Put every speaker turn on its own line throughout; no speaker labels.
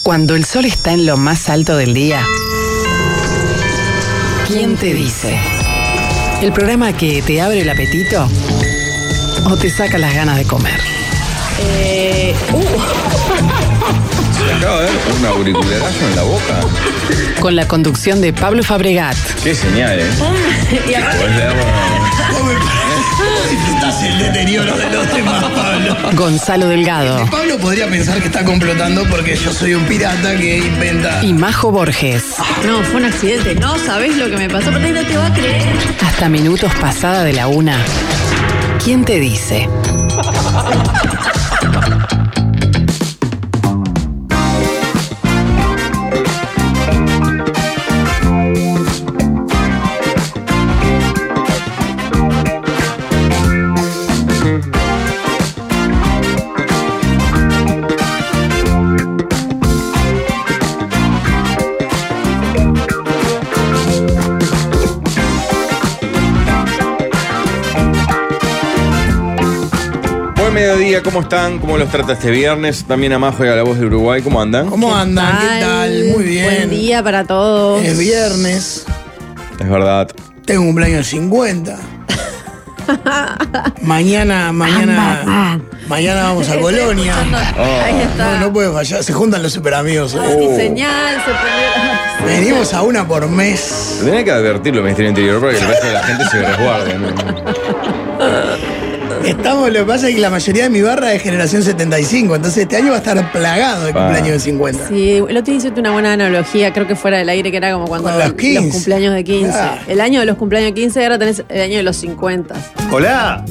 Cuando el sol está en lo más alto del día, ¿quién te dice? ¿El programa que te abre el apetito o te saca las ganas de comer?
Se acaba de ver un auricularazo en la boca.
Con la conducción de Pablo Fabregat.
Qué señal,
Disfrutás el deterioro de los demás, Pablo.
Gonzalo Delgado.
Pablo podría pensar que está complotando porque yo soy un pirata que inventa.
Y Majo Borges.
No, fue un accidente. No sabés lo que me pasó, pero no te va a creer.
Hasta minutos pasada de la 1. ¿Quién te dice?
Mediodía, ¿cómo están? ¿Cómo los trata este viernes? También a Majo y a La Voz de Uruguay, ¿cómo andan?
¿Cómo andan? ¿Qué tal? Muy bien.
Buen día para todos.
Es viernes.
Es verdad.
Tengo un cumpleaños 50. Mañana vamos a Colonia.
Ahí está.
No puede fallar. Se juntan los super amigos.
Mi señal se prendió.
Venimos a una por mes.
Tenés que advertirlo, Ministerio del Interior, para que el resto de la gente se resguarde, ¿no?
Lo que pasa es que la mayoría de mi barra es generación 75, entonces este año va a estar plagado de cumpleaños de 50.
Sí, el otro día hiciste una buena analogía, creo que fuera del aire, que era como cuando
los
cumpleaños de 15.
Claro.
El año de los cumpleaños de 15, ahora tenés el año de los 50.
¡Hola!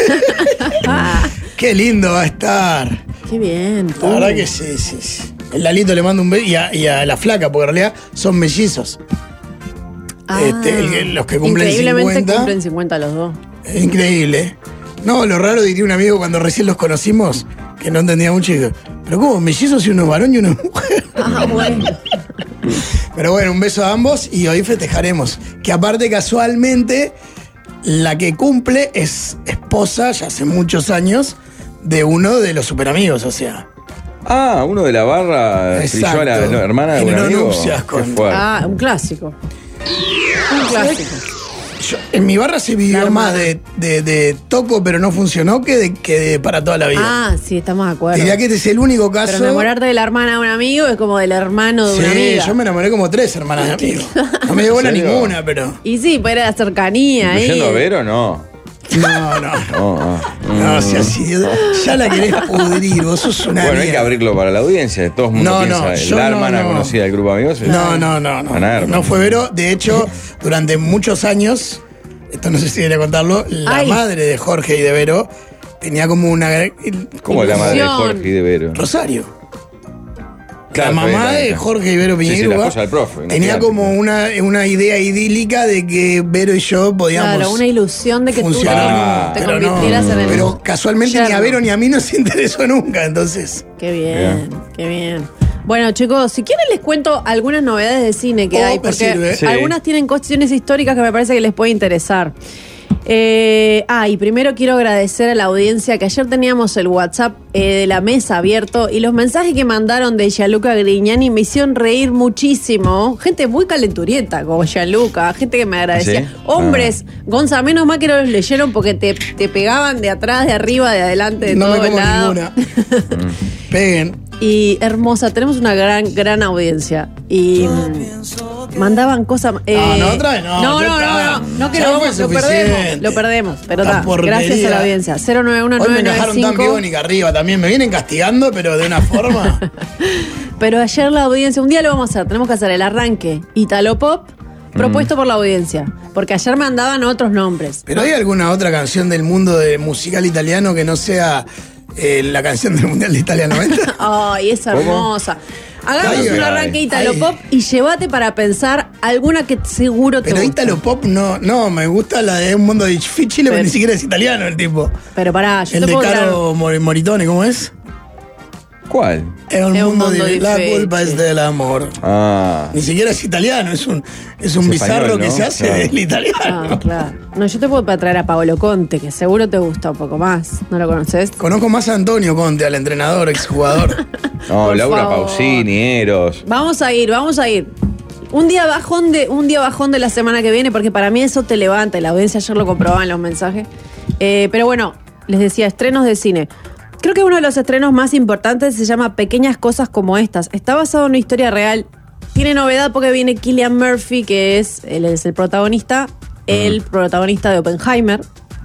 ¡Qué lindo va a estar!
¡Qué bien!
La verdad que sí. El Lalito le manda un beso y a la flaca, porque en realidad son mellizos. Los que cumplen 50.
Increíblemente cumplen 50 los dos.
Es increíble. No, lo raro, diría un amigo cuando recién los conocimos, que no entendía mucho, y dijo, pero ¿cómo? ¿Mellizos y uno es varón y uno es mujer?
Ah, bueno.
Pero bueno, un beso a ambos y hoy festejaremos. Que aparte, casualmente, la que cumple es esposa, ya hace muchos años, de uno de los superamigos, o sea.
Ah, uno de la barra trilló a la hermana de un amigo.
Qué
fuerte. Un clásico. Un clásico.
En mi barra se vivió más de toco, pero no funcionó, que de para toda la vida.
Ah, sí, estamos de acuerdo.
Diría que este es el único caso.
Pero enamorarte de la hermana de un amigo es como del hermano de una amiga.
Sí, yo me enamoré como 3 hermanas de amigos. No me dio buena ninguna, pero.
Y sí, pues era la cercanía ahí.
¿Incluyendo a Vero, no?
No, si así, ya la querés pudrir, vos sos una.
Bueno, hay que abrirlo para la audiencia. Todo el mundo piensa, la hermana conocida del grupo de amigos.
No fue Vero. De hecho, durante muchos años, esto no sé si debería contarlo, la madre de Jorge y de Vero tenía como una.
¿Cómo la madre de Jorge y de Vero?
Rosario.
Claro,
la mamá de Jorge y Vero Piñeiro
la esposa del profe,
tenía como una idea idílica de que Vero y yo podíamos.
Claro, una ilusión de que
funcionar.
tú te convirtieras en el.
Pero casualmente
yerno.
ni a Vero ni a mí nos interesó nunca, entonces.
Qué bien, qué bien. Bueno, chicos, si quieren les cuento algunas novedades de cine que hay, porque algunas tienen cuestiones históricas que me parece que les puede interesar. Y primero quiero agradecer a la audiencia que ayer teníamos el WhatsApp de la mesa abierto y los mensajes que mandaron de Gianluca Grignani me hicieron reír muchísimo. Gente muy calenturienta como Gianluca, gente que me agradecía.
¿Sí?
Hombres, Gonza, menos mal que no los leyeron porque te pegaban de atrás, de arriba, de adelante, de todo lado.
Ninguna. Peguen.
Y hermosa, tenemos una gran audiencia. Y mandaban cosas.
Otra vez
no, que lo perdemos. Pero gracias a la audiencia. 091
Hoy me dejaron tan biónica arriba también. Me vienen castigando, pero de una forma.
Pero ayer la audiencia, un día lo vamos a hacer. Tenemos que hacer el arranque Italo Pop propuesto por la audiencia. Porque ayer mandaban otros nombres.
¿Pero hay alguna otra canción del mundo musical italiano que no sea la canción del Mundial de Italia 90?
Ay, es hermosa. Hagamos un arranque Italo Pop y llévate para pensar alguna que seguro te gusta.
Pero Italo Pop no, me gusta la de Un Mundo Difficile, pero ni siquiera es italiano el tipo.
Pero pará, yo
el
te
de
puedo
Caro Moritone, ¿cómo es?
¿Cuál?
Es un mundo la culpa es del amor.
Ah.
Ni siquiera es italiano, es un bizarro
español, ¿no?
que se hace del italiano.
Ah, claro. No, yo te puedo traer a Paolo Conte, que seguro te gusta un poco más. ¿No lo conoces?
Conozco más a Antonio Conte, al entrenador, exjugador.
No,
Por
Laura
favor.
Pausini, Eros.
Vamos a ir. Un día bajón de la semana que viene, porque para mí eso te levanta. La audiencia ayer lo comprobaba en los mensajes. Pero bueno, les decía, estrenos de cine. Creo que uno de los estrenos más importantes se llama Pequeñas Cosas Como Estas. Está basado en una historia real. Tiene novedad porque viene Cillian Murphy, que es el protagonista, el protagonista de Oppenheimer.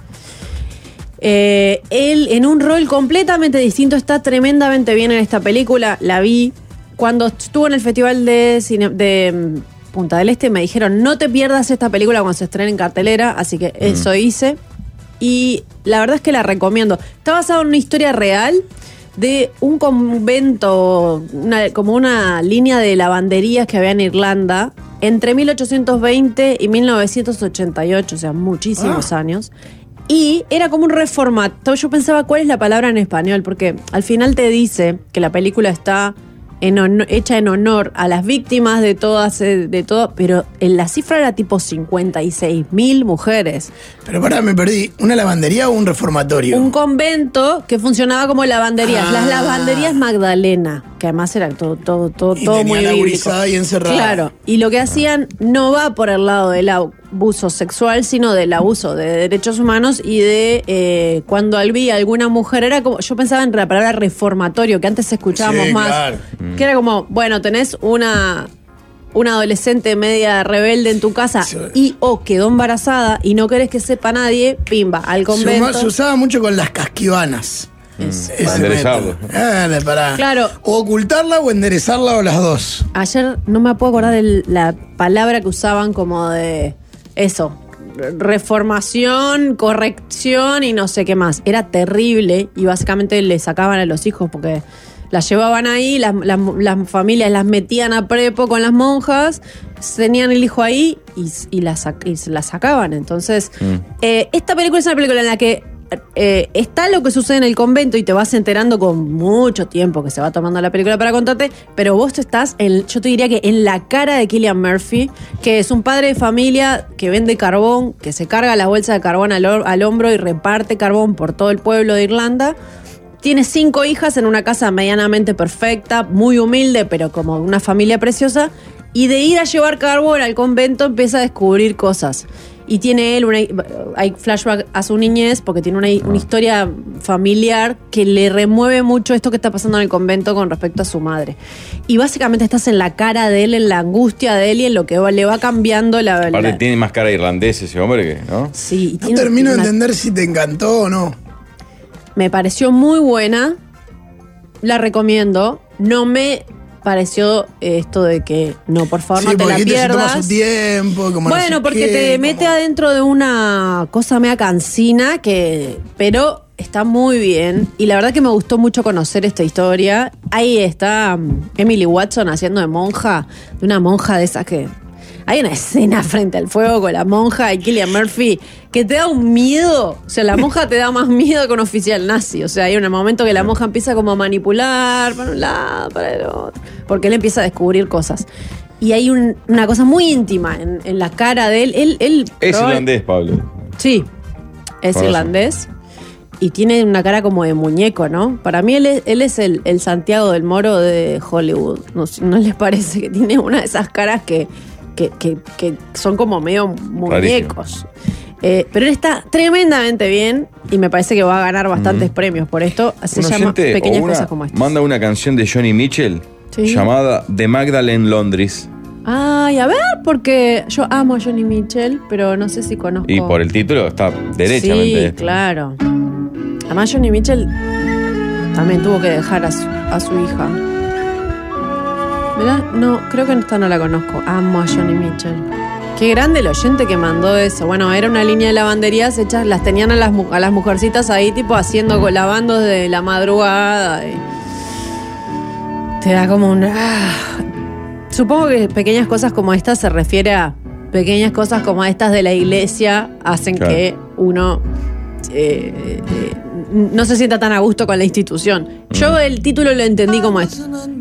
Él en un rol completamente distinto, está tremendamente bien en esta película. La vi cuando estuvo en el Festival de Cine de Punta del Este. Me dijeron, no te pierdas esta película cuando se estrene en cartelera. Así que eso hice. Y la verdad es que la recomiendo. Está basado en una historia real de un convento, como una línea de lavanderías que había en Irlanda entre 1820 y 1988, o sea, muchísimos años. Y era como un reformato. Yo pensaba, ¿cuál es la palabra en español? Porque al final te dice que la película está hecha en honor a las víctimas de todas, pero la cifra era tipo 56.000 mujeres.
Pero pará, me perdí. ¿Una lavandería o un reformatorio?
Un convento que funcionaba como lavanderías. Las lavanderías Magdalena, que además era todo muy bíblico.
Ahí encerrada.
Claro, y lo que hacían no va por el lado del abuso sexual, sino del abuso de derechos humanos y de cuando había alguna mujer, era como, yo pensaba en la palabra reformatorio, que antes escuchábamos más,
claro.
que era como, bueno, tenés una adolescente media rebelde en tu casa y quedó embarazada y no querés que sepa nadie, pimba, al convento.
Se usaba mucho con las casquivanas.
Para enderezarlo.
Claro.
O ocultarla o enderezarla o las dos.
Ayer no me puedo acordar de la palabra que usaban como de eso. Reformación, corrección y no sé qué más. Era terrible y básicamente le sacaban a los hijos porque las llevaban ahí, las familias las metían a prepo con las monjas, tenían el hijo ahí y se la sacaban. Entonces, esta película es una película en la que está lo que sucede en el convento y te vas enterando con mucho tiempo que se va tomando la película para contarte, pero vos estás, yo te diría que en la cara de Cillian Murphy, que es un padre de familia que vende carbón, que se carga la bolsa de carbón al hombro y reparte carbón por todo el pueblo de Irlanda. Tiene 5 hijas en una casa medianamente perfecta, muy humilde, pero como una familia preciosa. Y de ir a llevar carbón al convento empieza a descubrir cosas. Y tiene él hay flashback a su niñez porque tiene una historia familiar que le remueve mucho esto que está pasando en el convento con respecto a su madre. Y básicamente estás en la cara de él, en la angustia de él y en lo que le va cambiando
Aparte tiene más cara irlandés ese hombre, ¿no?
Sí.
No termino de entender si te encantó o no.
Me pareció muy buena. La recomiendo. No me pareció esto de que no, por favor, no te la pierdas.
Se toma su tiempo, como
bueno, porque te mete adentro de una cosa media cansina, pero está muy bien. Y la verdad que me gustó mucho conocer esta historia. Ahí está Emily Watson haciendo de monja, de una monja de esas que... Hay una escena frente al fuego con la monja y Cillian Murphy que te da un miedo. O sea, la monja te da más miedo que un oficial nazi. O sea, hay un momento que la monja empieza como a manipular para un lado, para el otro. Porque él empieza a descubrir cosas. Y hay una cosa muy íntima en la cara de él.
Es irlandés, Pablo.
Sí, es irlandés. Y tiene una cara como de muñeco, ¿no? Para mí él es el Santiago del Moro de Hollywood. ¿No les parece que tiene una de esas caras que son como medio muñecos? Pero él está tremendamente bien y me parece que va a ganar bastantes premios por esto. Se llama Pequeñas Cosas Como Estas.
Manda una canción de Johnny Mitchell llamada The Magdalene Laundries.
Ay, a ver, porque yo amo a Johnny Mitchell, pero no sé si conozco.
Y por el título está derechamente.
Sí, claro. Además Johnny Mitchell también tuvo que dejar a su hija. ¿Verdad? No, creo que esta no la conozco. Amo a Johnny Mitchell. Qué grande el oyente que mandó eso. Bueno, era una línea de lavanderías hechas, las tenían a las mujercitas ahí, tipo lavando desde la madrugada. Y te da como una... Supongo que pequeñas cosas como estas se refiere a pequeñas cosas como estas de la iglesia hacen que uno no se sienta tan a gusto con la institución. Yo el título lo entendí como esto.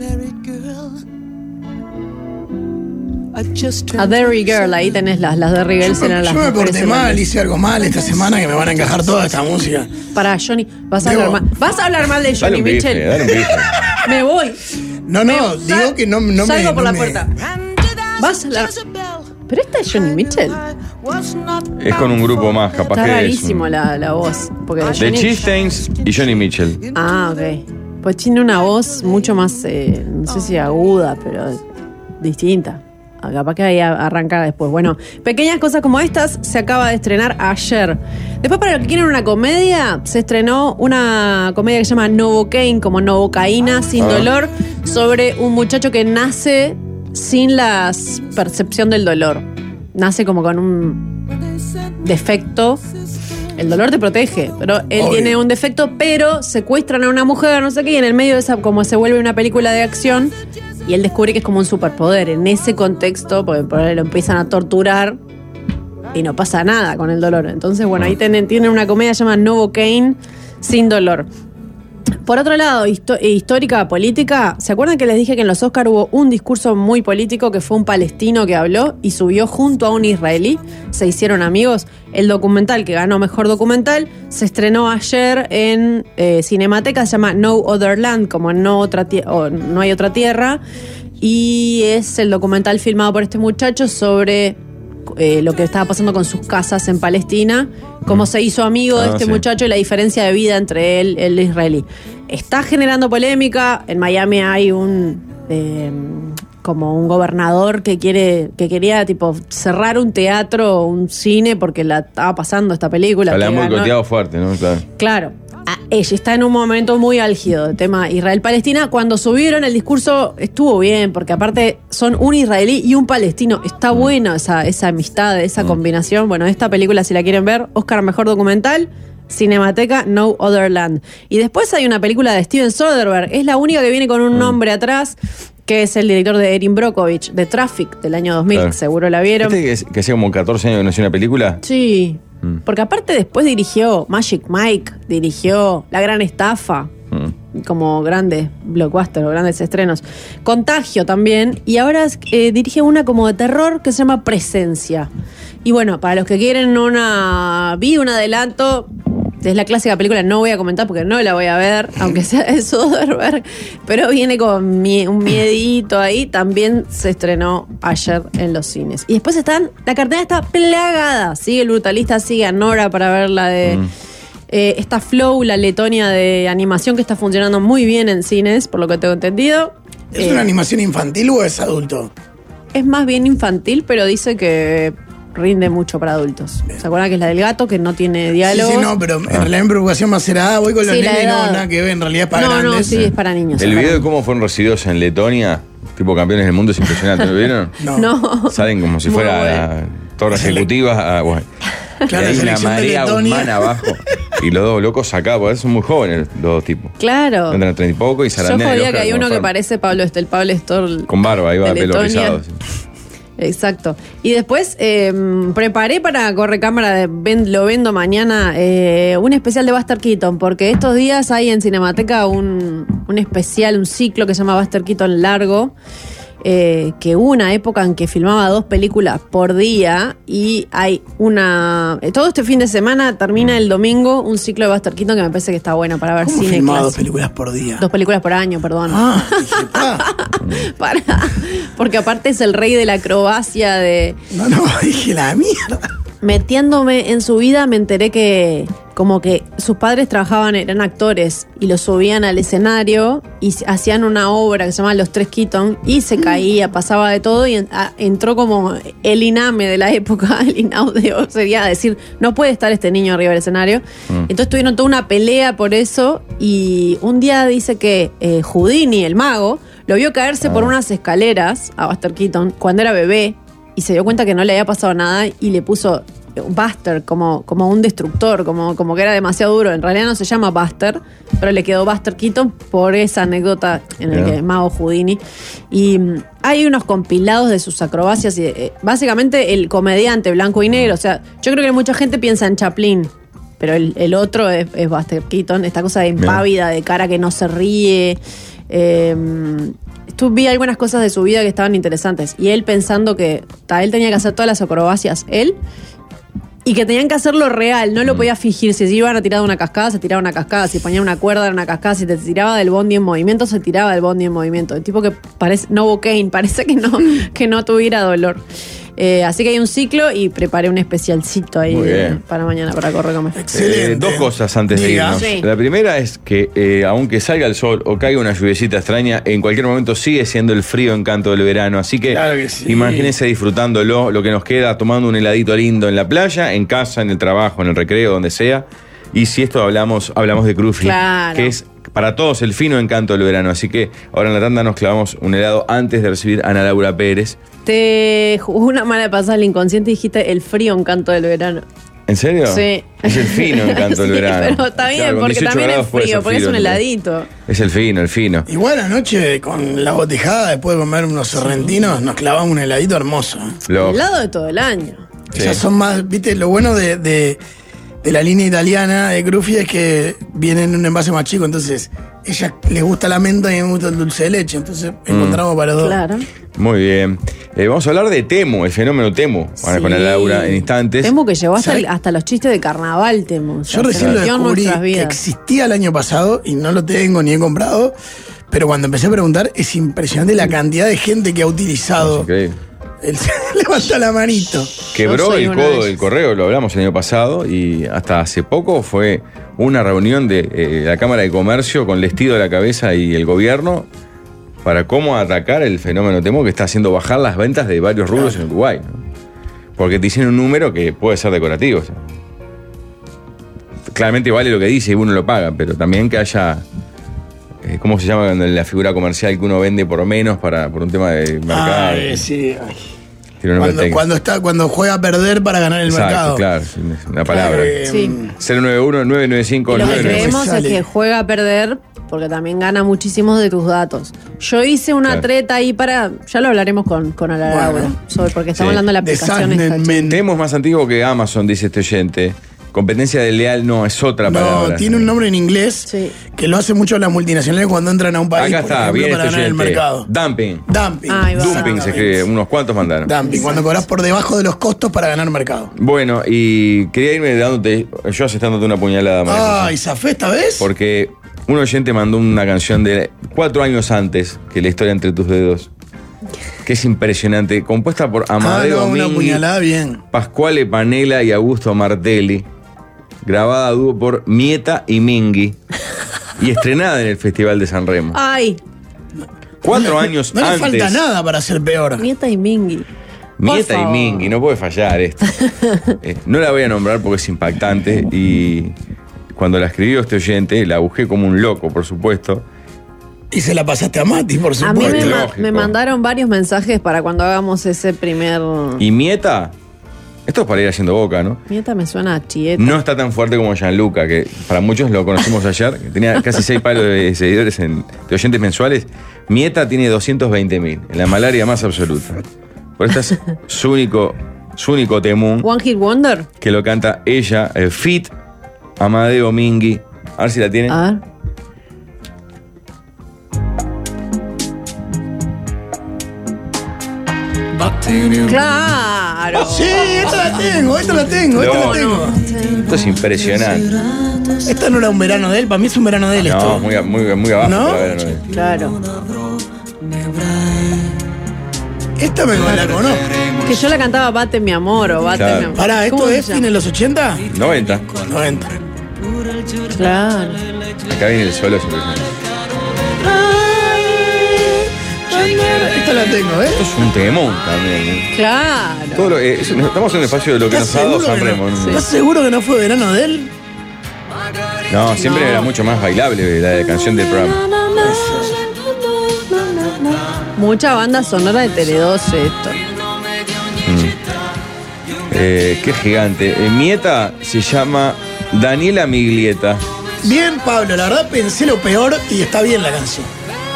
A Derry Girl, ahí tenés las Derry Girls eran las.
Yo me porté mal, hice algo mal esta semana que me van a encajar toda esta música.
Para Johnny, ¿vas a hablar mal de Johnny Mitchell? Me voy.
No, digo que no me...
Salgo por la puerta. Vas a hablar... ¿Pero esta es Johnny Mitchell?
Es con un grupo más, capaz.
Está
que
rarísimo la voz.
The Chieftains y Johnny Mitchell.
Ah, ok. Pues tiene una voz mucho más, no sé si aguda, pero distinta. Capaz que ahí arranca después. Bueno, pequeñas cosas como estas se acaba de estrenar ayer. Después, para los que quieren una comedia, se estrenó una comedia que se llama Novocaine, como Novocaína, sin dolor, sobre un muchacho que nace sin la percepción del dolor. Nace como con un defecto. El dolor te protege, pero él tiene un defecto, pero secuestran a una mujer, no sé qué, y en el medio de esa, como se vuelve una película de acción, y él descubre que es como un superpoder. En ese contexto, porque por ahí lo empiezan a torturar y no pasa nada con el dolor. Entonces, bueno, ahí tienen una comedia llamada Novocaine, sin dolor. Por otro lado, histórica, política, ¿se acuerdan que les dije que en los Oscar hubo un discurso muy político que fue un palestino que habló y subió junto a un israelí? Se hicieron amigos. El documental que ganó Mejor Documental se estrenó ayer en Cinemateca, se llama No Other Land, como No hay otra tierra, y es el documental filmado por este muchacho sobre lo que estaba pasando con sus casas en Palestina, cómo se hizo amigo de este muchacho y la diferencia de vida entre él y el israelí. Está generando polémica. En Miami hay como un gobernador que quería tipo cerrar un teatro o un cine porque la estaba pasando esta película.
La han boicoteado fuerte, ¿no?
Claro. Ella está en un momento muy álgido del tema Israel-Palestina. Cuando subieron el discurso estuvo bien, porque aparte son un israelí y un palestino. Está bueno esa amistad, esa combinación. Bueno, esta película, si la quieren ver, Oscar Mejor Documental, Cinemateca, No Other Land. Y después hay una película de Steven Soderbergh. Es la única que viene con un nombre atrás, que es el director de Erin Brockovich, de Traffic, del año 2000. Claro. Seguro la vieron.
Que hacía como 14 años que no hacía una película?
Sí. Porque aparte después dirigió Magic Mike, dirigió La Gran Estafa, como grandes blockbusters o grandes estrenos. Contagio también, y ahora dirige una como de terror que se llama Presencia. Y bueno, para los que quieren vi un adelanto. Es la clásica película, no voy a comentar porque no la voy a ver, aunque sea de Soderbergh, pero viene con un miedito ahí. También se estrenó ayer en los cines. Y después la cartelera está plagada. Sigue El Brutalista, sigue a Nora para ver la de esta Flow, la Letonia de animación, que está funcionando muy bien en cines, por lo que tengo entendido.
¿Es una animación infantil o es adulto?
Es más bien infantil, pero dice que rinde mucho para adultos. ¿Se acuerdan que es la del gato, que no tiene diálogo?
Sí, no, pero en realidad en preocupación más será, voy con los nenes y no, nada que ver, en realidad es para grandes.
No, sí, es para niños.
El video de cómo fueron recibidos en Letonia, tipo campeones del mundo, es impresionante. ¿Lo vieron?
No.
Salen como si fuera la torre ejecutiva. Bueno.
Claro,
hay una marea humana abajo. Y los dos locos acá, porque son muy jóvenes los dos tipos.
Claro.
Entran a 30 y poco y
zarandean. Yo jodía que hay uno que parece el Pablo Estor.
Con barba, ahí va, pelo rizado. Sí.
Exacto. Y después preparé para Correcámara, lo vendo mañana, un especial de Buster Keaton, porque estos días hay en Cinemateca un especial, un ciclo que se llama Buster Keaton largo, que hubo una época en que filmaba 2 películas por día, y hay todo este fin de semana termina el domingo un ciclo de Buster Keaton que me parece que está bueno para ver.
¿Cómo
cine
filmaba 2 películas por día?
2 películas por año, perdón. Porque aparte es el rey de la acrobacia de...
No, dije la mierda.
Metiéndome en su vida me enteré que como que sus padres eran actores y los subían al escenario y hacían una obra que se llama Los Tres Keaton y se caía, pasaba de todo, y entró como el INAME de la época, el INAUDEO, sería decir, no puede estar este niño arriba del escenario. Entonces tuvieron toda una pelea por eso, y un día dice que Houdini, el mago, lo vio caerse por unas escaleras a Buster Keaton cuando era bebé, y se dio cuenta que no le había pasado nada y le puso Buster como un destructor, como que era demasiado duro. En realidad no se llama Buster, pero le quedó Buster Keaton por esa anécdota en el que mago Houdini. Y hay unos compilados de sus acrobacias y básicamente el comediante blanco y negro. O sea, yo creo que mucha gente piensa en Chaplin, pero el otro es Buster Keaton, esta cosa de impávida, de cara que no se ríe. Vi algunas cosas de su vida que estaban interesantes. Y él pensando que él tenía que hacer todas las acrobacias, y que tenían que hacerlo real, no lo podía fingir. Si iban a tirar de una cascada, se tiraba una cascada. Si ponía una cuerda, era una cascada. Si te tiraba del bondi en movimiento, se tiraba del bondi en movimiento. El tipo que parece Novocaine, parece que no tuviera dolor. Así que hay un ciclo y preparé un especialcito ahí para mañana, para correr comer.
Excelente. Dos cosas antes de irnos. Sí. La primera es que aunque salga el sol o caiga una lluviecita extraña, en cualquier momento sigue siendo el frío encanto del verano. Así que, imagínense disfrutándolo, lo que nos queda, tomando un heladito lindo en la playa, en casa, en el trabajo, en el recreo, donde sea. Y si esto hablamos de Crufi, que es para todos el fino encanto del verano. Así que ahora en la tanda nos clavamos un helado antes de recibir a Ana Laura Pérez.
Te jugó una mala pasada al inconsciente y dijiste el frío encanto del verano.
¿En serio?
Sí.
Es el fino encanto del verano.
Pero está bien, porque también es frío, porque es un heladito.
Es el fino.
Igual anoche, con la botijada, después de comer unos sorrentinos, nos clavamos un heladito hermoso.
El helado de todo el año.
Sí. O sea, son más, viste, lo bueno de la línea italiana de Crufi es que viene en un envase más chico, entonces ella le gusta la menta y a mí me gusta el dulce de leche, entonces encontramos para los dos.
Claro.
Muy bien. Vamos a hablar de Temu, el fenómeno Temu. Van con la Laura en instantes.
Temu que llevó hasta los chistes de carnaval, Temu.
Yo recién lo descubrí que existía el año pasado y no lo tengo ni he comprado, pero cuando empecé a preguntar es impresionante la cantidad de gente que ha utilizado. Él se levanta la manito.
Quebró el codo del correo, lo hablamos el año pasado, y hasta hace poco fue una reunión de la Cámara de Comercio con Lestido de la cabeza y el gobierno para cómo atacar el fenómeno Temu que está haciendo bajar las ventas de varios rubros en Uruguay, ¿no? Porque te dicen un número que puede ser decorativo. O sea, claramente vale lo que dice y uno lo paga, pero también que haya... ¿Cómo se llama la figura comercial que uno vende por menos por un tema de mercado?
Sí. Cuando juega a perder para ganar el mercado.
Claro, una palabra. 091-995-995.
Lo que creemos es que juega a perder porque también gana muchísimos de tus datos. Yo hice una treta ahí ya lo hablaremos con Ana Laura, porque estamos hablando de la aplicación esta.
Temu es más antiguo que Amazon, dice este oyente. Competencia desleal no es otra palabra.
No, tiene un nombre en inglés que lo hace mucho las multinacionales cuando entran a un país.
Acá está, bien
para ganar el mercado.
Dumping.
Dumping
se escribe, unos cuantos mandaron.
Dumping, cuando cobras por debajo de los costos para ganar mercado.
Bueno, y quería irme dándote, yo asestándote una puñalada.
¿Y zafé esta vez?
Porque un oyente mandó una canción de 4 años antes que La historia entre tus dedos, que es impresionante, compuesta por Amadeo Mingui,
una puñalada bien.
Pasquale Panela y Augusto Martelli, grabada a dúo por Mieta y Mingui y estrenada en el Festival de San Remo. 4 años antes.
No le falta nada para ser peor.
Mieta y Mingui.
Mieta y Mingui, no puede fallar esto. No la voy a nombrar porque es impactante y cuando la escribió este oyente la busqué como un loco, por supuesto.
Y se la pasaste a Mati, por supuesto.
A mí me mandaron varios mensajes para cuando hagamos ese primer...
¿Y Mieta? Esto es para ir haciendo boca, ¿no?
Mieta me suena a Chieta.
No está tan fuerte como Gianluca, que para muchos lo conocimos ayer, que tenía casi 6 palos de seguidores de oyentes mensuales. Mieta tiene 220.000, en la malaria más absoluta. Por esto es su único Temu.
One Hit Wonder.
Que lo canta ella, Fit, Amadeo Mingui. A ver si la tienen.
A ver. Claro.
Sí, esta la tengo.
Esto es impresionante.
Esta no era un verano de él, para mí es un verano de él esto.
No, muy abajo.
¿No?
Claro.
Esta me la conozco.
Que yo la cantaba Bate mi amor o Bate mi amor.
Pará, ¿esto es en los 80?
90.
Claro.
Acá viene el solo, es impresionante.
Esta la tengo,
Esto es un temón también.
Claro.
Estamos en un espacio de lo que nos ha dado San Remo.
¿Estás seguro que no fue verano de él?
No, siempre era mucho más bailable la canción del programa.
Mucha banda sonora de Tele12 esto.
Qué gigante. Mieta se llama Daniela Miglieta.
Bien, Pablo, la verdad pensé lo peor y está bien la canción.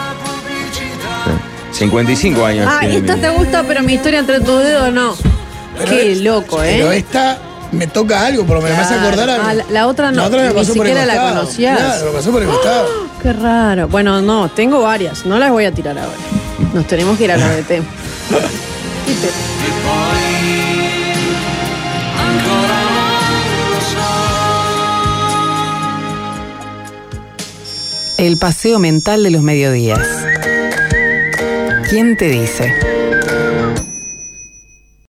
55 años.
Esta te gusta, pero mi historia entre tus dedos no. Qué loco,
Pero esta me toca algo, pero me hace acordar algo.
La otra no,
la otra me pasó
ni siquiera la conocías.
Claro, me pasó por el costado.
Qué raro. Bueno, no, tengo varias, no las voy a tirar ahora. Nos tenemos que ir a la DT.
El paseo mental de los mediodías. ¿Quién te dice?